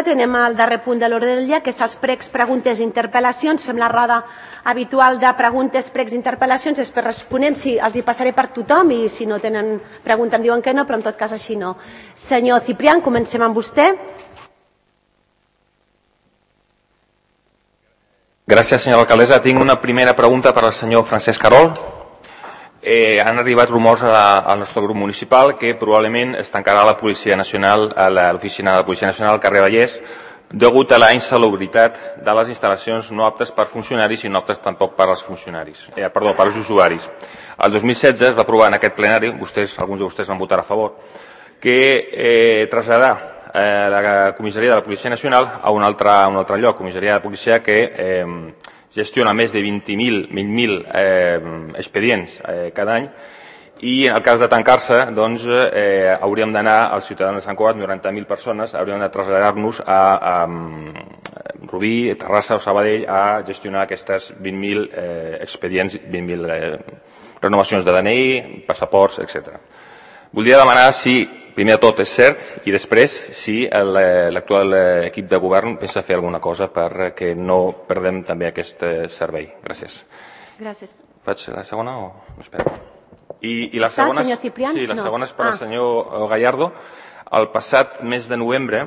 Anem al darrer punt de l'ordre del dia, que és els pregs, preguntes i interpel·lacions. Fem la roda habitual de preguntes, pregs i interpel·lacions. Després responem, si els hi passaré per tothom, i si no tenen pregunta em diuen que no, però en tot cas així no. Senyor Ciprián, comencem amb vostè. Gràcies, senyora alcaldessa. Tinc una primera pregunta per al senyor Francesc Carol. Han arribat rumors al nostre grup municipal que probablement es tancarà la Policia Nacional, a l'oficina de la Policia Nacional al carrer Vallès, degut a la insalubritat de les instal·lacions no aptes per funcionaris i no aptes tampoc per als funcionaris, per als usuaris. El 2016 es va aprovar en aquest plenari, alguns de vostès van votar a favor, que traslladar la comissaria de la Policia Nacional a un altre lloc, comissaria de policia que gestiona més de 20.000 expedients cada any, i en el cas de tancar-se hauríem d'anar als ciutadans de Sant Cugat, 90.000 persones, hauríem de traslladar-nos a Rubí, Terrassa o Sabadell a gestionar aquestes 20.000 expedients, 20.000 renovacions de DNI, passaports, etc. Voldria demanar si, primer de tot, és cert, i després, si l'actual equip de govern pensa fer alguna cosa perquè no perdem també aquest servei. Gràcies. Gràcies. Faig la segona o no? Espera. I la Està, segona, senyor Ciprián? sí, la segona és per al senyor Gallardo. El passat mes de novembre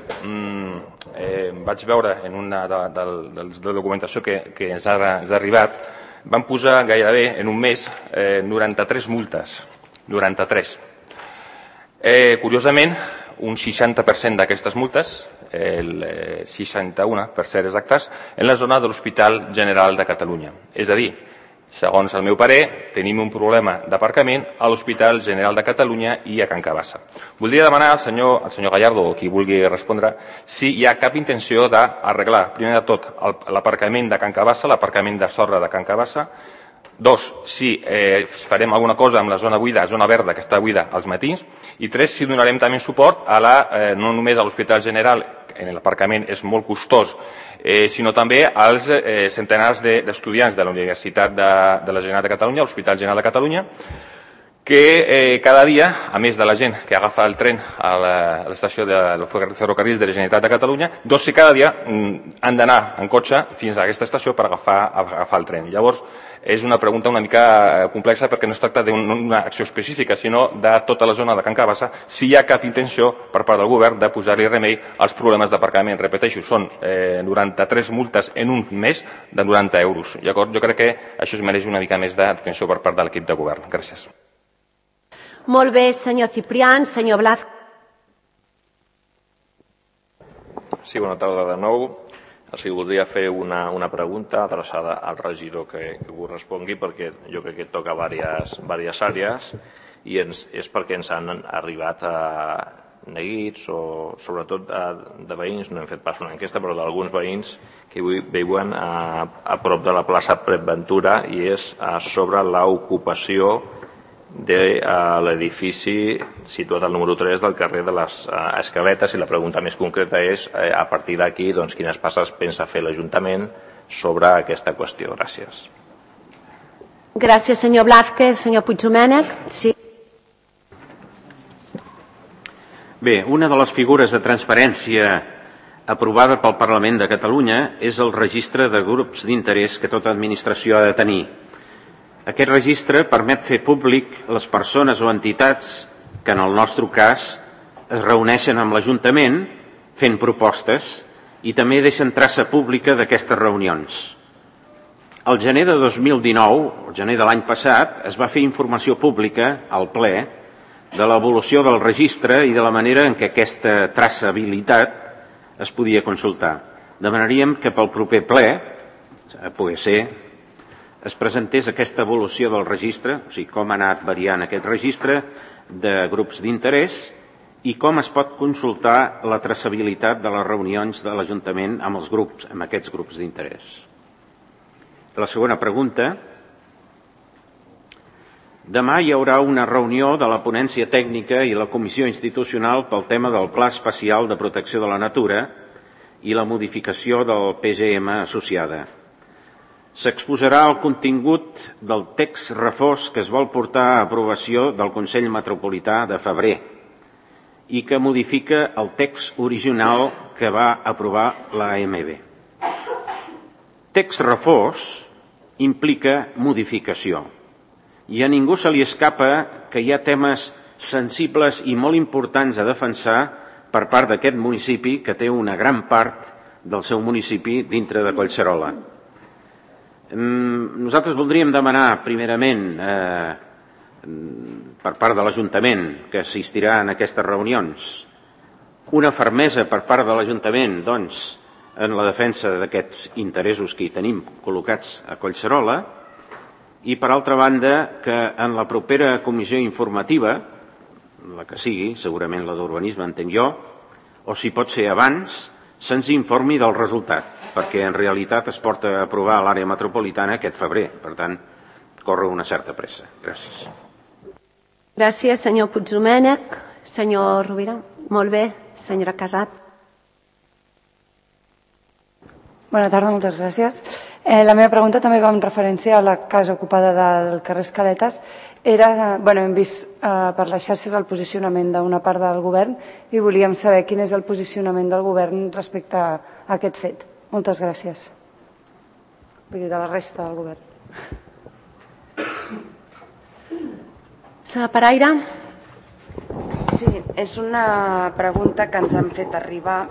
vaig veure en una de la documentació que ens ha arribat, van posar gairebé en un mes 93 multes. 93. Curiosament, un 60% d'aquestes multes, el 61 per ser exactes, en la zona de l'Hospital General de Catalunya. És a dir, segons el meu parer, tenim un problema d'aparcament a l'Hospital General de Catalunya i a Can Cabassa. Voldria demanar al senyor Gallardo, o qui vulgui respondre, si hi ha cap intenció d'arreglar, primer de tot, l'aparcament de Can Cabassa, l'aparcament de sorra de Can Cabassa. Dos, si farem alguna cosa amb la zona buida, zona verda que està buida als matins. I tres, si donarem també suport no només a l'Hospital General, en l'aparcament és molt costós, sinó també als centenars d'estudiants de la Universitat de la Generalitat de Catalunya, l'Hospital General de Catalunya, que cada dia, a més de la gent que agafa el tren a l'estació dels ferrocarrils de la Generalitat de Catalunya, dos que cada dia han d'anar en cotxe fins a aquesta estació per agafar el tren. Llavors, és una pregunta una mica complexa perquè no es tracta d'una acció específica, sinó de tota la zona de Can Cabassa, si hi ha cap intenció per part del govern de posar-hi remei als problemes d'aparcament. Repeteixo, són 93 multes en un mes de 90 euros. Jo crec que això es mereix una mica més d'atenció per part de l'equip de govern. Gràcies. Molt bé, senyor Ciprián. Senyor Blaz. Sí, bona tarda de nou. Voldria fer una pregunta adreçada al regidor que ho respongui, perquè jo crec que toca diverses àrees, i és perquè ens han arribat neguits, o sobretot de veïns, no hem fet pas una enquesta, però d'alguns veïns que viuen a prop de la plaça Pret Ventura, i és sobre l'ocupació de l'edifici situat al número 3 del carrer de les Escaletes, i la pregunta més concreta és, a partir d'aquí, quines passes pensa fer l'Ajuntament sobre aquesta qüestió. Gràcies. Gràcies, senyor Blázquez. Senyor Puigdomènech. Sí. Bé, una de les figures de transparència aprovada pel Parlament de Catalunya és el registre de grups d'interès que tota administració ha de tenir. Aquest registre permet fer públic les persones o entitats que, en el nostre cas, es reuneixen amb l'Ajuntament fent propostes i també deixen traça pública d'aquestes reunions. Al gener de 2019, el gener de l'any passat, es va fer informació pública al ple de l'evolució del registre i de la manera en què aquesta traçabilitat es podia consultar. Demanaríem que pel proper ple, pugui ser, es presentés aquesta evolució del registre, o sigui, com ha anat variant aquest registre de grups d'interès i com es pot consultar la traçabilitat de les reunions de l'Ajuntament amb aquests grups d'interès. La segona pregunta. Demà hi haurà una reunió de la ponència tècnica i la comissió institucional pel tema del Pla Especial de Protecció de la Natura i la modificació del PGM associada. S'exposarà el contingut del text refós que es vol portar a aprovació del Consell Metropolità de febrer i que modifica el text original que va aprovar l'AMB. Text refós implica modificació i a ningú se li escapa que hi ha temes sensibles i molt importants a defensar per part d'aquest municipi, que té una gran part del seu municipi dintre de Collserola. Nosaltres voldríem demanar primerament per part de l'Ajuntament, que assistirà en aquestes reunions, una fermesa per part de l'Ajuntament en la defensa d'aquests interessos que hi tenim col·locats a Collserola, i per altra banda que en la propera comissió informativa, la que sigui, segurament la d'urbanisme entenc jo, o si pot ser abans, se'ns informi del resultat, perquè en realitat es porta a aprovar a l'àrea metropolitana aquest febrer. Per tant, corre una certa pressa. Gràcies. Gràcies, senyor Puigdomènech. Senyor Rovira. Molt bé. Senyora Casat. Bona tarda, moltes gràcies. La meva pregunta també va en referència a la casa ocupada del carrer Escaletes. Hem vist per les xarxes el posicionament d'una part del govern i volíem saber quin és el posicionament del govern respecte a aquest fet. Moltes gràcies. Vull dir, de la resta del govern. Senyora Paraire. Sí, és una pregunta que ens han fet arribar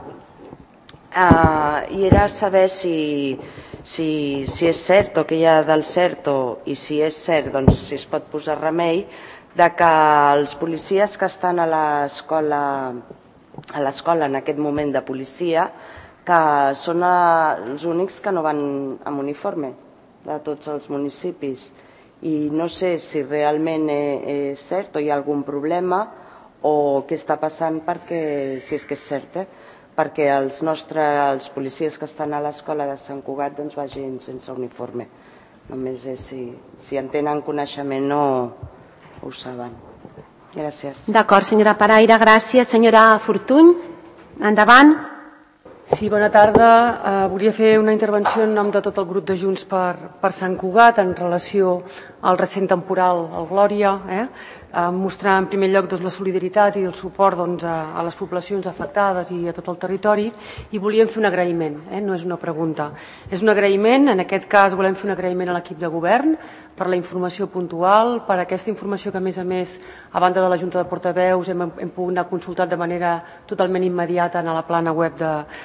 i era saber si és cert o què hi ha del cert i si és cert, doncs si es pot posar remei de que els policies que estan a l'escola en aquest moment de policia, que són els únics que no van amb uniforme de tots els municipis, i no sé si realment és cert o hi ha algun problema o què està passant, perquè si és que és cert, perquè els policies que estan a l'escola de Sant Cugat doncs vagin sense uniforme. Només és si en tenen coneixement o ho saben. Gràcies. D'acord, senyora Paraire, gràcies. Senyora Fortuny, endavant. Sí, bona tarda. Volia fer una intervenció en nom de tot el grup de Junts per Sant Cugat en relació al recent temporal al Glòria, mostrar en primer lloc la solidaritat i el suport a les poblacions afectades i a tot el territori, i volíem fer un agraïment, no és una pregunta. És un agraïment, en aquest cas volem fer un agraïment a l'equip de govern per la informació puntual, per aquesta informació que a més, a banda de la Junta de Portaveus, hem pogut anar consultat de manera totalment immediata a la plana web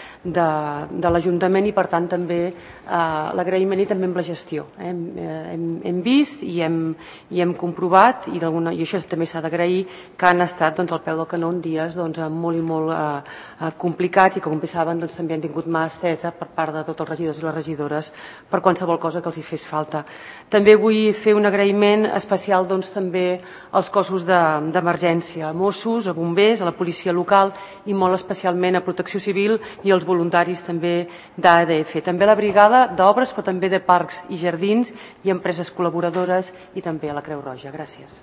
de l'Ajuntament, i per tant també l'agraïment i també amb la gestió. Hem vist i hem comprovat, i això també s'ha d'agrair, que han estat al peu del canó en dies molt i molt complicats, i que com bé saben també han tingut mà estesa per part de tots els regidors i les regidores per qualsevol cosa que els hi fes falta. També vull fer un agraïment especial també als cossos d'emergència, a Mossos, a bombers, a la policia local i molt especialment a Protecció Civil i als voluntaris també d'ADF. També a la brigada d'obres, però també de parcs i jardins i empreses col·laboradores, i també a la Creu Roja. Gràcies.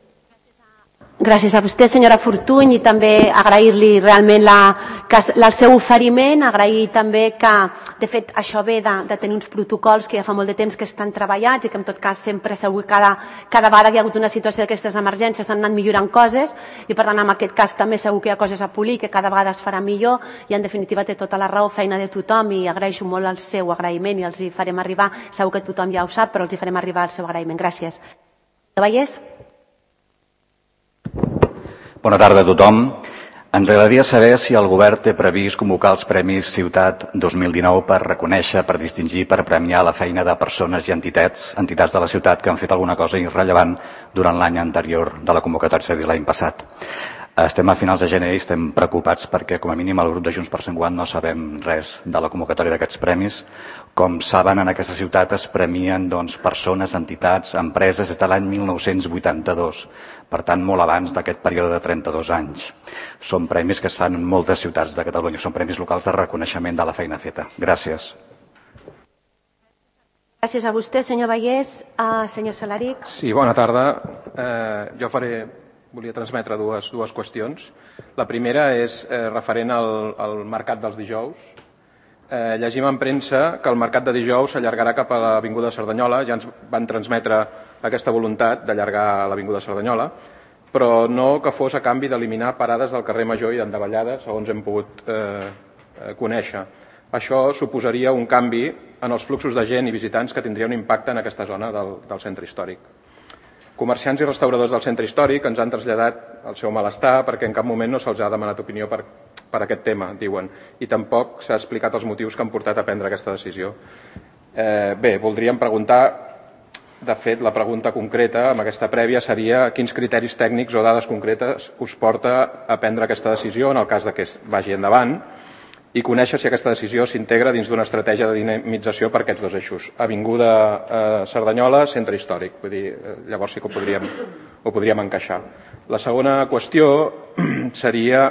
Gràcies a vostè, senyora Fortuny, i també agrair-li realment el seu oferiment, agrair també que, de fet, això ve de tenir uns protocols que ja fa molt de temps que estan treballats i que en tot cas sempre segur que cada vegada que hi ha hagut una situació d'aquestes emergències s'han anat millorant coses, i per tant en aquest cas també segur que hi ha coses a polir, que cada vegada es farà millor, i en definitiva té tota la raó, feina de tothom, i agraeixo molt el seu agraïment i els hi farem arribar, segur que tothom ja ho sap, però els hi farem arribar el seu agraïment. Gràcies. Vallès? Bona tarda a tothom. Ens agradaria saber si el govern té previst convocar els Premis Ciutat 2019 per reconèixer, per distingir, per premiar la feina de persones i entitats de la ciutat que han fet alguna cosa irrellevant durant l'any anterior de la convocatòria, és a dir, l'any passat. Estem a finals de gener i estem preocupats perquè, com a mínim, el grup de Junts per Sant Cugat no sabem res de la convocatòria d'aquests premis. Com saben, en aquesta ciutat es premien persones, entitats, empreses des de l'any 1982, per tant, molt abans d'aquest període de 32 anys. Són premis que es fan en moltes ciutats de Catalunya, són premis locals de reconeixement de la feina feta. Gràcies. Gràcies a vostè, senyor Vallès. Senyor Salaric. Sí, bona tarda. Jo volia transmetre dues qüestions. La primera és referent al mercat dels dijous. Llegim en premsa que el mercat de dijous s'allargarà cap a l'Avinguda Cerdanyola. Ja ens van transmetre aquesta voluntat d'allargar l'Avinguda Cerdanyola, però no que fos a canvi d'eliminar parades del carrer Major i d'endavallada, segons hem pogut conèixer. Això suposaria un canvi en els fluxos de gent i visitants que tindria un impacte en aquesta zona del centre històric. Comerciants i restauradors del centre històric ens han traslladat el seu malestar perquè en cap moment no se'ls ha demanat opinió per aquest tema, diuen, i tampoc s'ha explicat els motius que han portat a prendre aquesta decisió. Bé, voldríem preguntar, de fet, la pregunta concreta amb aquesta prèvia seria quins criteris tècnics o dades concretes us porta a prendre aquesta decisió en el cas que vagi endavant i conèixer si aquesta decisió s'integra dins d'una estratègia de dinamització per aquests dos eixos, Avinguda Cerdanyola, centre històric. Vull dir, llavors sí que ho podríem encaixar. La segona qüestió seria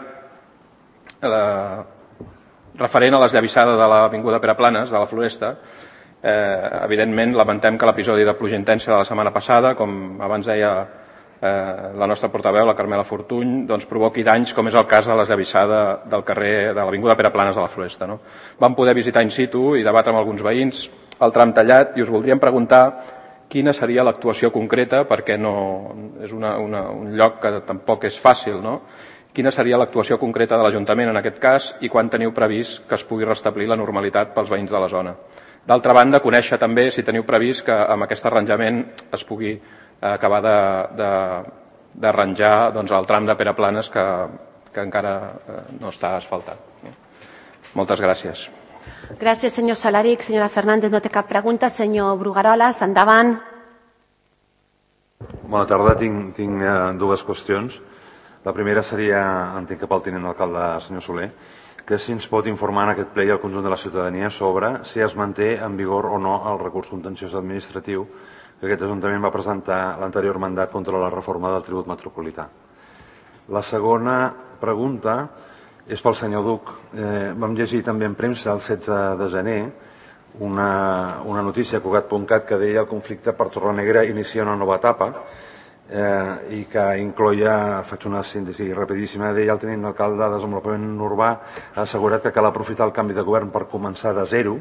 referent a l'esllavissada de l'Avinguda Pere Planes, de la Floresta. Evidentment, lamentem que l'episodi de pluja intensa de la setmana passada, com abans deia la nostra portaveu, la Carmela Fortuny, doncs provoqui danys, com és el cas de l'esllavissada del carrer de l'Avinguda Pere Planes de la Floresta. Vam poder visitar in situ i debatre amb alguns veïns el tram tallat i us voldríem preguntar quina seria l'actuació concreta, perquè no és un lloc que tampoc és fàcil, no? Quina seria l'actuació concreta de l'Ajuntament en aquest cas i quan teniu previst que es pugui restablir la normalitat pels veïns de la zona. D'altra banda, conèixer també si teniu previst que amb aquest arranjament es pugui acabar d'arranjar el tram de Pere Planes que encara no està asfaltat. Moltes gràcies. Gràcies, senyor Salaric. Senyora Fernández, no té cap pregunta. Senyor Brugaroles, endavant. Bona tarda. Tinc dues qüestions. La primera seria, entenc que pel tinent d'alcalde, senyor Soler, que si ens pot informar en aquest ple i al conjunt de la ciutadania sobre si es manté en vigor o no el recurs contenciós administratiu que aquest Ajuntament va presentar l'anterior mandat contra la reforma del tribut metropolità. La segona pregunta és pel senyor Duc. Vam llegir també en premsa el 16 de gener una notícia a Cugat.cat que deia el conflicte per Torrenegra inicia una nova etapa i que incloïa, faig una síntesi rapidíssima, deia el tinent d'alcalde de Desenvolupament Urbà ha assegurat que cal aprofitar el canvi de govern per començar de zero.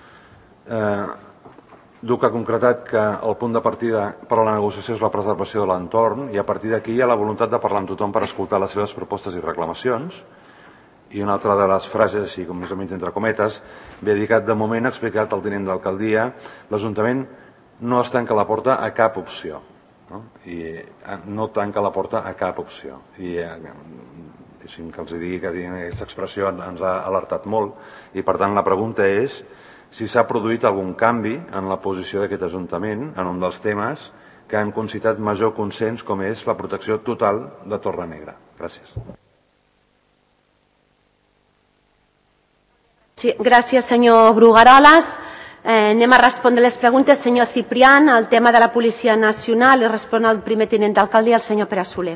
Duc ha concretat que el punt de partida per a la negociació és la preservació de l'entorn i a partir d'aquí hi ha la voluntat de parlar amb tothom per escoltar les seves propostes i reclamacions. I una altra de les frases, així com més o menys entre cometes, ve dedicat de moment, ha explicat el tinent d'alcaldia, l'Ajuntament no es tanca la porta a cap opció. I no tanca la porta a cap opció. I deixin que els digui que aquesta expressió ens ha alertat molt i per tant la pregunta és si s'ha produït algun canvi en la posició d'aquest Ajuntament en un dels temes que han concitat major consens com és la protecció total de Torrenegra. Gràcies. Sí, gràcies, senyor Brugaroles. Anem a respondre les preguntes. Senyor Ciprián, el tema de la Policia Nacional, li respon el primer tinent d'alcalde i el senyor Pere Soler.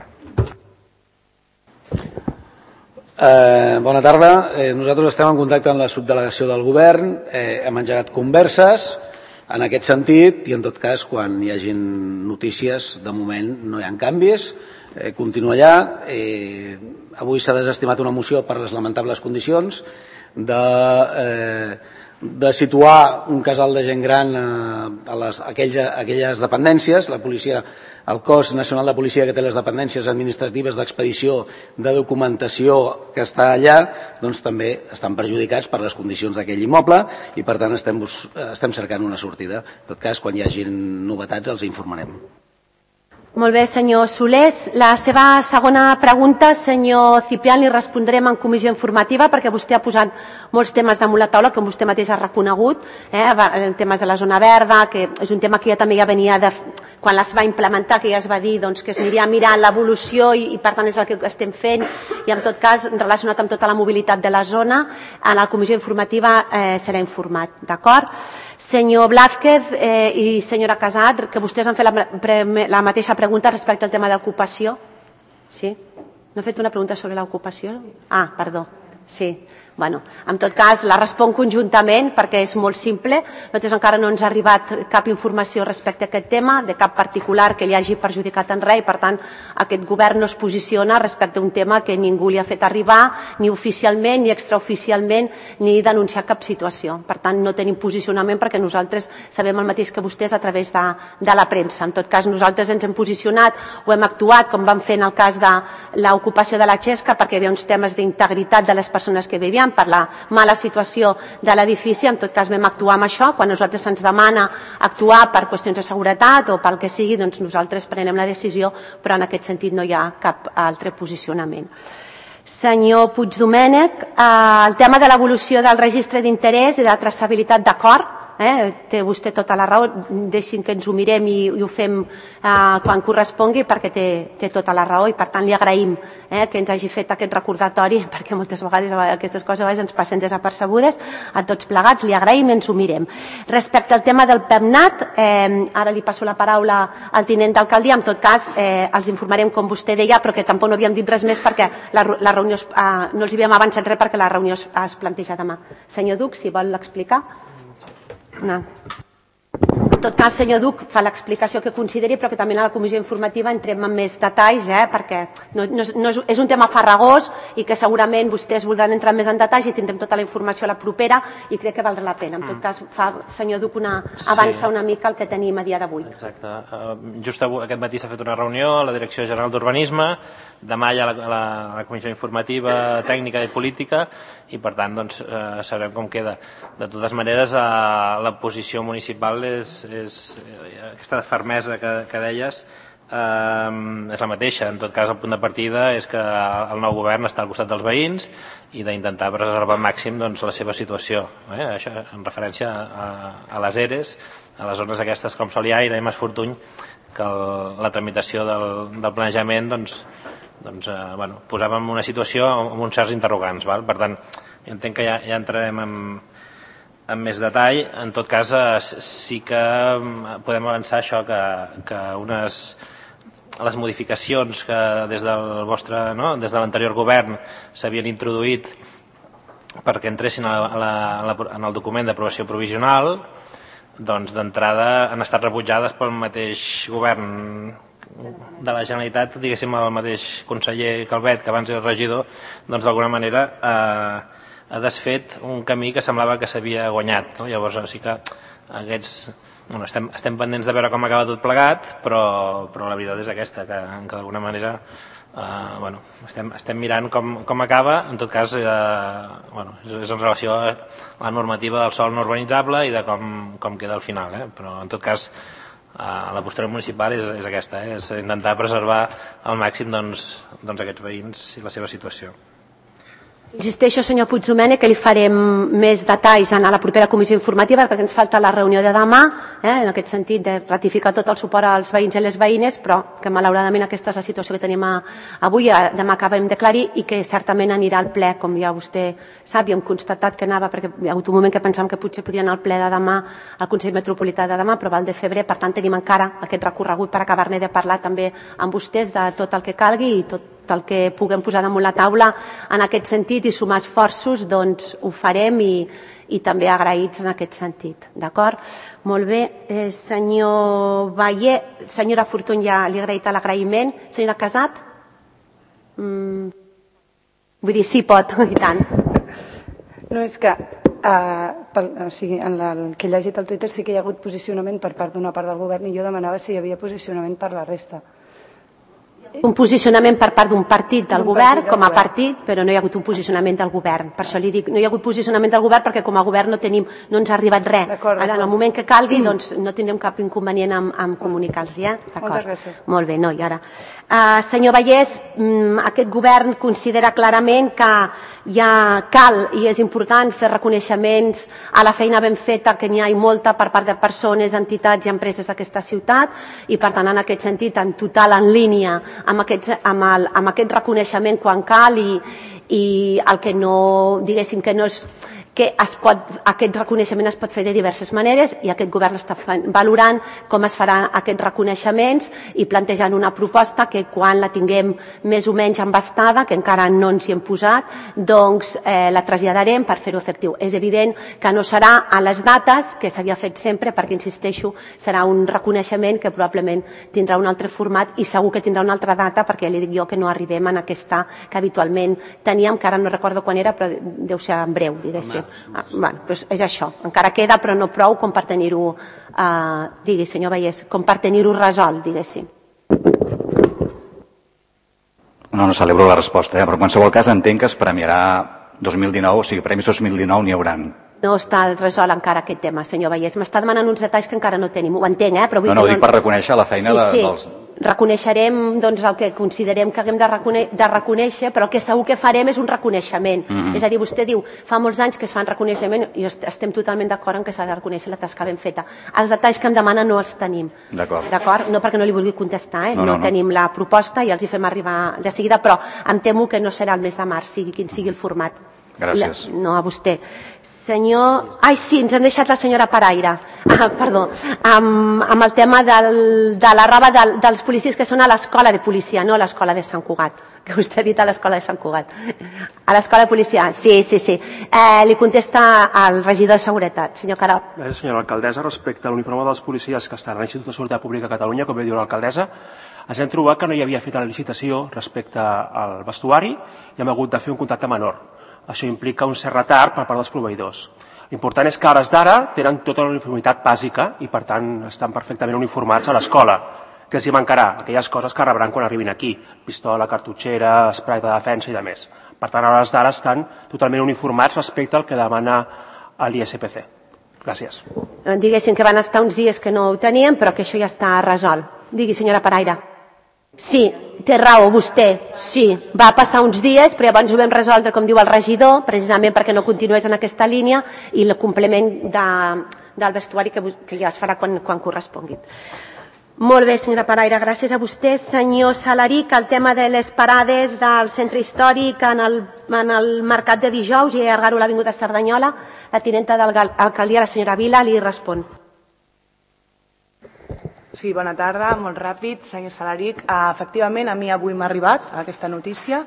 Bona tarda. Nosaltres estem en contacte amb la subdelegació del govern, hem engegat converses en aquest sentit i en tot cas quan hi hagin notícies de moment no hi ha canvis, continua allà. Avui s'ha desestimat una moció per les lamentables condicions de situar un casal de gent gran a aquelles dependències. La policia, el cos nacional de policia que té les dependències administratives d'expedició de documentació que està allà, doncs també estan perjudicats per les condicions d'aquell immoble i per tant estem cercant una sortida. En tot cas, quan hi hagi novetats els informarem. Molt bé, senyor Solés. La seva segona pregunta, senyor Ciprián, li respondrem en comissió informativa perquè vostè ha posat molts temes damunt la taula, com vostè mateix ha reconegut, temes de la zona verda, que és un tema que també ja venia quan es va implementar, que ja es va dir que es aniria mirant l'evolució i per tant és el que estem fent i en tot cas relacionat amb tota la mobilitat de la zona, en la comissió informativa serà informat, d'acord? Senyor Blázquez i senyora Casat, que vostès han fet la mateixa pregunta respecte al tema d'ocupació. Sí? No he fet una pregunta sobre l'ocupació? Ah, perdó. Sí. En tot cas, la responc conjuntament perquè és molt simple. Nosaltres encara no ens ha arribat cap informació respecte a aquest tema, de cap particular que li hagi perjudicat en res, i per tant aquest govern no es posiciona respecte a un tema que ningú li ha fet arribar, ni oficialment, ni extraoficialment, ni denunciar cap situació. Per tant, no tenim posicionament perquè nosaltres sabem el mateix que vostès a través de la premsa. En tot cas, nosaltres ens hem posicionat o hem actuat, com vam fer en el cas de l'ocupació de la Xesca, perquè hi havia uns temes d'integritat de les persones que vivien per la mala situació de l'edifici. En tot cas vam actuar amb això. Quan a nosaltres se'ns demana actuar per qüestions de seguretat o pel que sigui, doncs nosaltres prenem la decisió, però en aquest sentit no hi ha cap altre posicionament. Senyor Puigdomènech, el tema de l'evolució del registre d'interès i de la traçabilitat, d'acord, té vostè tota la raó, deixin que ens ho mirem i ho fem quan correspongui, perquè té tota la raó, i per tant li agraïm que ens hagi fet aquest recordatori, perquè moltes vegades aquestes coses ens passen desapercebudes a tots plegats. Li agraïm i ens ho mirem. Respecte al tema del PEMNAT, ara li passo la paraula al tinent d'alcaldia. En tot cas, els informarem, com vostè deia, però que tampoc no havíem dit res més perquè la reunió no els havíem avançat res perquè la reunió es planteja demà. Senyor Duc, si vol l'explicar. No. En tot cas, senyor Duc fa l'explicació que consideri, però que també a la comissió informativa entrem en més detalls, perquè és un tema farragós i que segurament vostès voldran entrar més en detalls i tindrem tota la informació a la propera i crec que valdrà la pena. En tot cas, senyor Duc, avança una mica el que tenim a dia d'avui. Exacte. Just aquest matí s'ha fet una reunió a la Direcció General d'Urbanisme, demà hi ha la comissió informativa tècnica i política i per tant sabrem com queda. De totes maneres, la posició municipal és aquesta fermesa que deies, és la mateixa. En tot cas, el punt de partida és que el nou govern està al costat dels veïns i d'intentar preservar al màxim la seva situació. Això en referència a les ERES, a les zones aquestes com Sol i Aire i Mas Fortuny, que la tramitació del planejament posava en una situació amb uns certs interrogants. Per tant, jo entenc que ja entrarem en més detall. En tot cas, sí que podem avançar això, que les modificacions que des de l'anterior govern s'havien introduït perquè entressin en el document d'aprovació provisional, doncs d'entrada han estat rebutjades pel mateix govern de la Generalitat, diguéssim el mateix conseller Calvet, que abans era regidor, doncs d'alguna manera ha desfet un camí que semblava que s'havia guanyat. Llavors sí que estem pendents de veure com acaba tot plegat, però la veritat és aquesta, que d'alguna manera estem mirant com acaba. En tot cas, és en relació a la normativa del sòl no urbanitzable i de com queda al final, però en tot cas la postura municipal és aquesta, és intentar preservar al màxim aquests veïns i la seva situació. Insisteixo, senyor Puigdomènech, que li farem més detalls a la propera comissió informativa perquè ens falta la reunió de demà, en aquest sentit de ratificar tot el suport als veïns i les veïnes, però que malauradament aquesta és la situació que tenim avui, demà acabem d'aclarir i que certament anirà al ple, com ja vostè sap, i hem constatat que anava, perquè hi ha hagut un moment que pensàvem que potser podia anar al ple de demà, al Consell Metropolità de demà, però va al de febrer, per tant tenim encara aquest recorregut per acabar-ne de parlar també amb vostès de tot el que calgui i tot el que puguem posar damunt la taula en aquest sentit i sumar esforços, doncs ho farem i també agraïts en aquest sentit. D'acord? Molt bé. Senyor Bayer, senyora Fortuny ja li ha agraït l'agraïment. Senyora Casat? Vull dir, sí pot, i tant. No, és que en el que he llegit al Twitter sí que hi ha hagut posicionament per part d'una part del govern i jo demanava si hi havia posicionament per la resta. Un posicionament per part d'un partit del govern com a partit, però no hi ha hagut un posicionament del govern. Per això li dic, no hi ha hagut posicionament del govern perquè com a govern no ens ha arribat res. En el moment que calgui doncs no tindrem cap inconvenient en comunicar-los. Moltes gràcies. Molt bé, i ara. Senyor Vallès, aquest govern considera clarament que ja cal i és important fer reconeixements a la feina ben feta, que n'hi ha molta per part de persones, entitats i empreses d'aquesta ciutat i per tant en aquest sentit en total en línia amb aquest reconeixement quan cal i el que no, diguéssim, que no és que aquest reconeixement es pot fer de diverses maneres i aquest govern està valorant com es faran aquests reconeixements i plantejant una proposta que quan la tinguem més o menys embastada, que encara no ens hi hem posat, doncs la traslladarem per fer-ho efectiu. És evident que no serà a les dates que s'havia fet sempre, perquè, insisteixo, serà un reconeixement que probablement tindrà un altre format i segur que tindrà una altra data, perquè li dic jo que no arribem en aquesta que habitualment teníem, que ara no recordo quan era, però deu ser en breu, diguéssim. Bueno, doncs és això, encara queda però no prou com per tenir-ho digui senyor Vallès, com per tenir-ho resolt, diguéssim. No celebro la resposta, però en qualsevol cas entenc que es premiarà 2019, o sigui, premis 2019 n'hi hauran. No està resolt encara aquest tema, senyor Vallès. M'està demanant uns detalls que encara no tenim. Ho entenc, però vull no, dic per reconèixer la feina dels... Reconeixerem el que considerem que haguem de reconèixer, però el que segur que farem és un reconeixement. És a dir, vostè diu, fa molts anys que es fan reconeixement i estem totalment d'acord en que s'ha de reconèixer la tasca ben feta. Els detalls que em demana no els tenim. D'acord? No perquè no li vulgui contestar, no tenim la proposta i els hi fem arribar de seguida, però em temo que no serà el mes de març, sigui quin sigui el format. Gràcies. No, a vostè. Senyor... Ai, sí, ens han deixat la senyora Paraire. Perdó. Amb el tema de la roba dels policies que són a l'escola de policia, no a l'escola de Sant Cugat, que vostè ha dit a l'escola de Sant Cugat. A l'escola de policia, sí. Li contesta el regidor de Seguretat, senyor Carol. Gràcies, senyora alcaldessa. Respecte a l'uniforme dels policies que estan a l'Institut de Seguretat Pública de Catalunya, com bé diu l'alcaldessa, ens hem trobat que no hi havia fet la licitació respecte al vestuari i hem hagut de fer un contracte menor. Això implica un cert retard per part dels proveïdors. L'important és que a hores d'ara tenen tota la uniformitat bàsica i, per tant, estan perfectament uniformats a l'escola. Què els hi mancarà? Aquelles coses que rebran quan arribin aquí. Pistola, cartutxera, esprai de defensa i demés. Per tant, a hores d'ara estan totalment uniformats respecte al que demana l'ISPC. Gràcies. Diguéssim que van estar uns dies que no ho teníem, però que això ja està resolt. Digui, senyora Paraire. Sí, té raó vostè, sí, va passar uns dies, però llavors ho vam resoldre, com diu el regidor, precisament perquè no continués en aquesta línia i el complement del vestuari que ja es farà quan correspongui. Molt bé, senyora Paraire, gràcies a vostè. Senyor Salaric, el tema de les parades del centre històric en el mercat de dijous i allargar-ho a l'avinguda Cerdanyola, la tinenta de l'alcaldia, la senyora Vila, li respon. Sí, bona tarda, molt ràpid, senyor Salaric. Efectivament, a mi avui m'ha arribat aquesta notícia.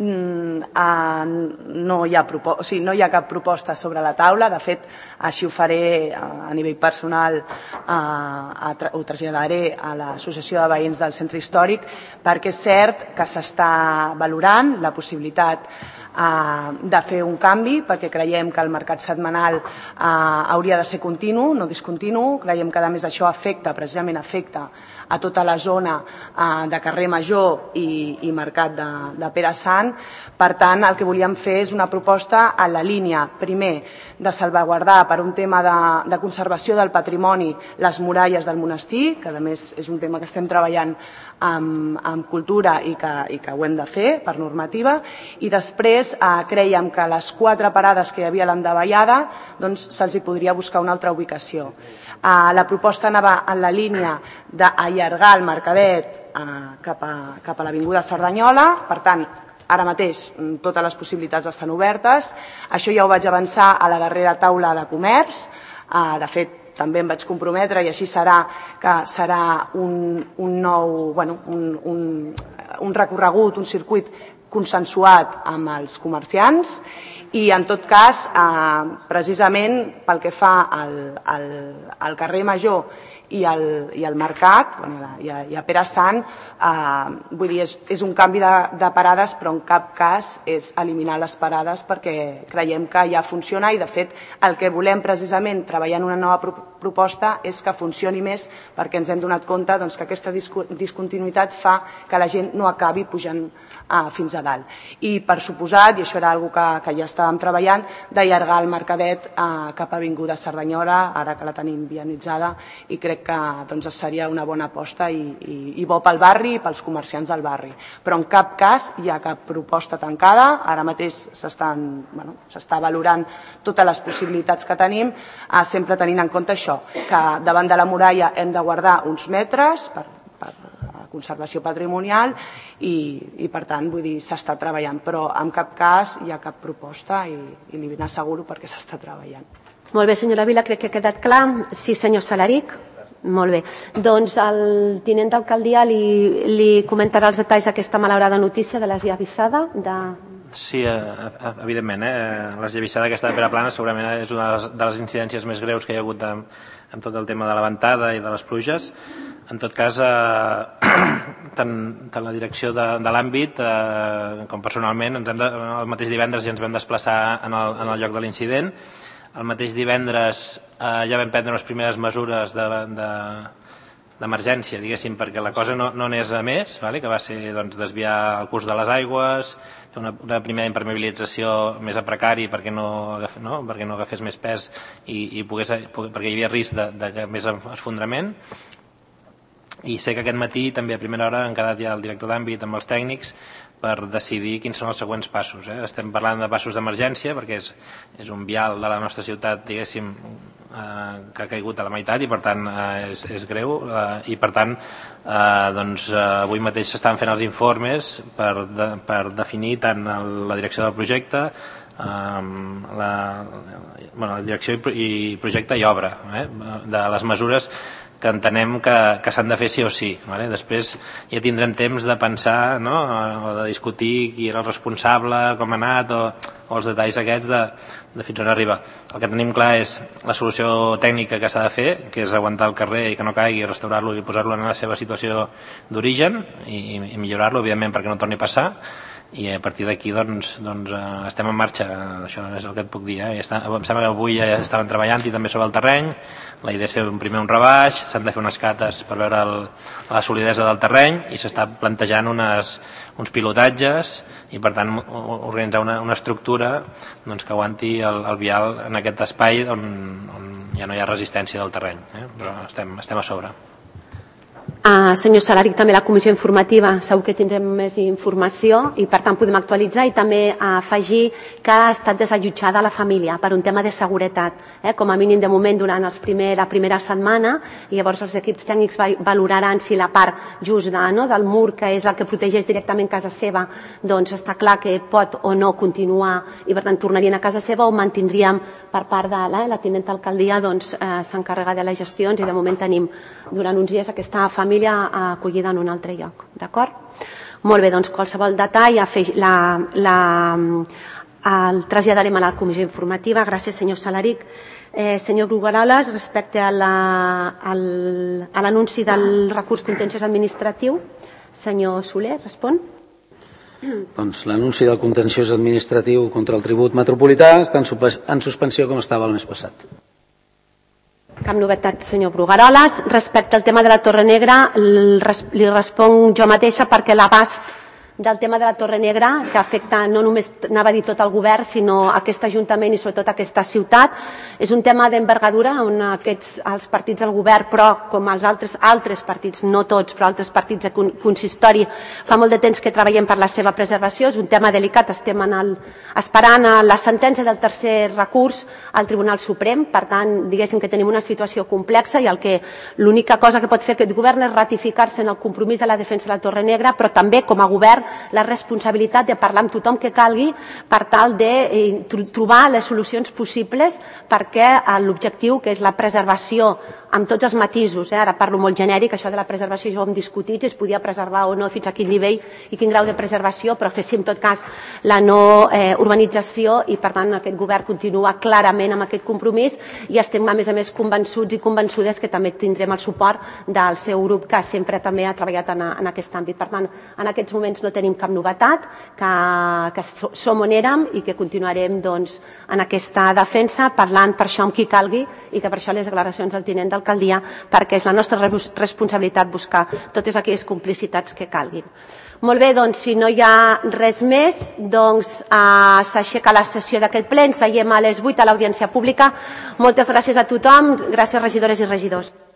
No hi ha cap proposta sobre la taula. De fet, així ho faré a nivell personal, ho traslladaré a l'Associació de Veïns del Centre Històric, perquè és cert que s'està valorant la possibilitat de fer un canvi, perquè creiem que el mercat setmanal hauria de ser continu, no discontinu. Creiem que a més això precisament afecta a tota la zona de carrer Major i mercat de Pere Sant. Per tant, el que volíem fer és una proposta en la línia, primer, de salvaguardar per un tema de conservació del patrimoni les muralles del monestir, que a més és un tema que estem treballant amb cultura i que ho hem de fer per normativa, i després creiem que les 4 parades que hi havia a l'endavallada se'ls podria buscar una altra ubicació. La proposta anava en la línia d'allargar el Mercadet cap a l'Avinguda Cerdanyola, per tant, ara mateix totes les possibilitats estan obertes. Això ja ho vaig avançar a la darrera taula de comerç. De fet, també em vaig comprometre, i així serà, que serà un recorregut, un circuit consensuat amb els comerciants i, en tot cas, precisament pel que fa al carrer Major i al mercat, i a Pere Sant, vull dir, és un canvi de parades, però en cap cas és eliminar les parades, perquè creiem que ja funciona i, de fet, el que volem precisament treballar en una nova proposta és que funcioni més, perquè ens hem donat compte que aquesta discontinuïtat fa que la gent no acabi pujant fins a dalt. I, per suposat, i això era una cosa que ja estàvem treballant, d'allargar el Mercadet cap a Avinguda Cerdanyola, ara que la tenim vianitzada, i crec que seria una bona aposta i bo pel barri i pels comerciants del barri. Però en cap cas hi ha cap proposta tancada. Ara mateix s'està valorant totes les possibilitats que tenim, sempre tenint en compte això, que davant de la muralla hem de guardar uns metres per conservació patrimonial i per tant, vull dir, s'està treballant, però en cap cas hi ha cap proposta i li ben asseguro perquè s'està treballant. Molt bé, senyora Vila, crec que ha quedat clar. Sí, senyor Salaric? Molt bé. Doncs el tinent d'alcaldia li comentarà els detalls d'aquesta malaurada notícia de l'esllavissada de... Sí, evidentment. L'esllavissada aquesta de Peraplana segurament és una de les incidències més greus que hi ha hagut amb tot el tema de la ventada i de les pluges. En tot cas, tant la direcció de l'àmbit com personalment, el mateix divendres ja ens vam desplaçar en el lloc de l'incident. El mateix divendres ja vam prendre les primeres mesures d'emergència, diguéssim, perquè la cosa no anés a més, que va ser desviar el curs de les aigües, fer una primera impermeabilització més a precari perquè no agafés més pes i perquè hi havia risc de més esfondrament. I sé que aquest matí també a primera hora han quedat ja el director d'àmbit amb els tècnics per decidir quins són els següents passos. Estem parlant de passos d'emergència perquè és un vial de la nostra ciutat, diguéssim, que ha caigut a la meitat i per tant és greu i per tant avui mateix s'estan fent els informes per definir tant la direcció del projecte, la direcció i projecte i obra de les mesures que entenem que s'han de fer sí o sí. Després ja tindrem temps de pensar o de discutir qui era el responsable, com ha anat, o els detalls aquests de fins on arriba. El que tenim clar és la solució tècnica que s'ha de fer, que és aguantar el carrer i que no caigui, restaurar-lo i posar-lo en la seva situació d'origen i millorar-lo, evidentment, perquè no torni a passar. I a partir d'aquí estem en marxa, això és el que et puc dir. Em sembla que avui ja estaven treballant i també sobre el terreny. La idea és fer primer un rebaix, s'han de fer unes cates per veure la solidesa del terreny i s'està plantejant uns pilotatges i per tant organitzar una estructura que aguanti el vial en aquest espai on ja no hi ha resistència del terreny, però estem a sobre. Senyor Salaric, també la comissió informativa segur que tindrem més informació i per tant podem actualitzar i també afegir que ha estat desallotjada la família per un tema de seguretat, com a mínim de moment durant la primera setmana i llavors els equips tècnics valoraran si la part just del mur que és el que protegeix directament casa seva doncs està clar que pot o no continuar i per tant tornarien a casa seva o mantindríem per part de la tinent d'alcaldia s'encarrega de les gestions i de moment tenim durant uns dies aquesta família acollida en un altre lloc, d'acord? Molt bé, doncs qualsevol detall el traslladarem a la comissió informativa. Gràcies, senyor Salaric. Senyor Brugueroles, respecte a l'anunci del recurs contenciós administratiu, senyor Soler, respon? Doncs l'anunci del contenciós administratiu contra el tribut metropolità està en suspensió com estava el mes passat. Cap novetat, senyor Brugueroles. Respecte al tema de la Torre Negra, li responc jo mateixa perquè l'abast del tema de la Torre Negra, que afecta no només, anava a dir tot el govern, sinó aquest Ajuntament i sobretot aquesta ciutat, és un tema d'envergadura on els partits del govern, però com els altres partits, no tots, però altres partits de consistori, fa molt de temps que treballem per la seva preservació. És un tema delicat, estem esperant la sentència del tercer recurs al Tribunal Suprem, per tant, diguéssim que tenim una situació complexa i l'única cosa que pot fer aquest govern és ratificar-se en el compromís de la defensa de la Torre Negra, però també, com a govern, la responsabilitat de parlar amb tothom que calgui per tal de trobar les solucions possibles perquè l'objectiu, que és la preservació amb tots els matisos, ara parlo molt genèric, això de la preservació ja ho hem discutit, si es podia preservar o no, fins a quin nivell i quin grau de preservació, però que sí, en tot cas, la no urbanització i, per tant, aquest govern continua clarament amb aquest compromís i estem, a més, convençuts i convençudes que també tindrem el suport del seu grup, que sempre també ha treballat en aquest àmbit. Per tant, en aquests moments no tenim cap novetat, que som on érem i que continuarem en aquesta defensa, parlant per això amb qui calgui i que per això les declaracions del tinent d'alcaldia, perquè és la nostra responsabilitat buscar totes aquelles complicitats que calguin. Molt bé, doncs, si no hi ha res més, s'aixeca la sessió d'aquest ple. Ens veiem a les 8 a l'audiència pública. Moltes gràcies a tothom. Gràcies, regidores i regidors.